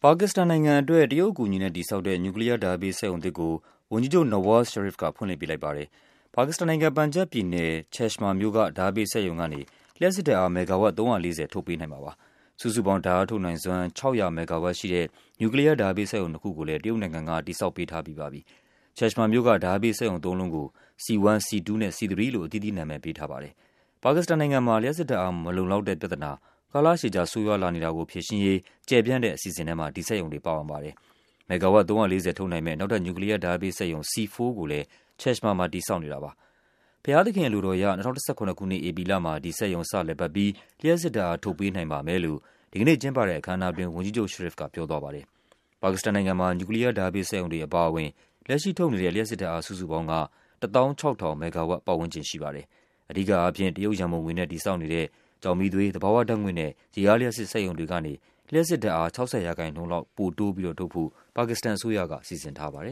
ပါကစ္စတန်နိုင်ငံအတွက်တရုတ်အကူအညီနဲ့တည်ဆောက်တဲ့နျူကလ িয়ারဓာတ်အားပေးစက်ရုံသစ်ကိုဝန်ကြီးချုပ် Nawaz Sharif ကဖွင့်လှစ်ပေးလိုက်ပါတယ်။ ပါကစ္စတန်နိုင်ငံ၊ ပန်ဂျပ်ပြည်နယ်၊ Cheshma မြို့ကဓာတ်အားပေးစက်ရုံကနေ လျှပ်စစ်ဓာတ်အား မက်ဂါဝပ် 340 ထုတ်ပေးနိုင်မှာပါ။ စုစုပေါင်းဓာတ်အားထုတ်နိုင်စွမ်း 600 မက်ဂါဝပ်ရှိတဲ့ နျူကလ িয়ারဓာတ်အားပေးစက်ရုံနှစ်ခုကိုလည်း တရုတ်နိုင်ငံက တည်ဆောက်ပေးထားပြီးပါပြီ။ Cheshma မြို့ကဓာတ်အားပေးစက်ရုံသုံးလုံးကို C1, C2 နဲ့ C3 လို့ အသီးသီးနာမည်ပေးထားပါတယ်။ ပါကစ္စတန်နိုင်ငံမှာ လျှပ်စစ်ဓာတ်အားမလုံလောက်တဲ့ပြဿနာ ကာလရှည်ကြာ ဆိုးရွားလာနေတာကိုဖြေရှင်းရေး ကျယ်ပြန့်တဲ့အစီအစဉ်ထဲမှာ ဒီစက်ရုံတွေပါဝင်ပါတယ်။ မက်ဂါဝပ် 340 ထုတ်နိုင်မယ့် နောက်ထပ် နျူကလ িয়ারဓာတ်အားပေးစက်ရုံ C4 ကိုလည်း Cheshma မှာ တည်ဆောက်နေတာပါ။ ဘုရားသခင်အလိုတော်အရ ၂၀၁၇ ခုနှစ်၊ ဧပြီလမှာ ဒီစက်ရုံ စလည်ပတ်ပြီး လျှပ်စစ်ဓာတ်အား ထုတ်ပေးနိုင်ပါမယ်လို့ ဒီကနေ့ကျင်းပတဲ့အခမ်းအနားအတွင်း ဝန်ကြီးချုပ် Sharif ကပြောသွားပါတယ်။ ပါကစ္စတန်နိုင်ငံမှာ နျူကလ িয়ারဓာတ်အားပေးစက်ရုံတွေအပါအဝင် လက်ရှိထုတ်နေတဲ့ လျှပ်စစ်ဓာတ်အား စုစုပေါင်းက 16,000 မက်ဂါဝပ်ပတ်ဝန်းကျင်ရှိပါတယ်။ အဓိကအားဖြင့် တရုတ်ရန်ပုံငွေနဲ့တည်ဆောက်နေတဲ့ ကျောက်မီးသွေး၊ သဘာဝဓာတ်ငွေ့နဲ့ ရေအားလျှပ်စစ်စက်ရုံတွေကနေ လျှပ်စစ်ဓာတ်အား 60% လောက် ပိုတိုးပြီးထုတ်ဖို့ ပါကစ္စတန်အစိုးရက စီစဉ်ထားပါတယ်